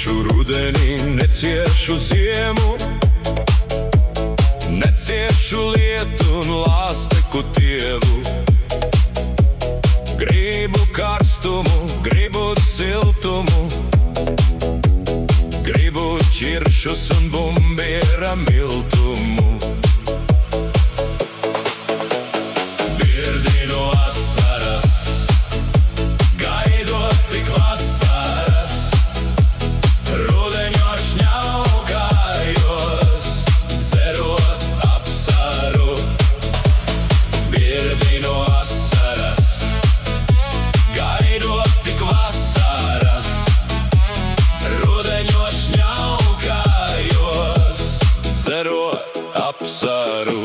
Neciešu rudenī, neciešu ziemu, neciešu lietu un lāsteku tievu. Gribu karstumu, gribu siltumu, gribu ķiršus un bumbiera miltumu. Birdinu asaras, gaidot tik vasaras, rudeņo šņaukājos, cerot apsaru. Birdinu asaras, gaidot tik vasaras, rudeņo šņaukājos, cerot apsaru.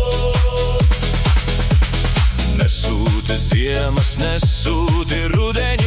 Nesūti ziemas, nesūti rudeņi,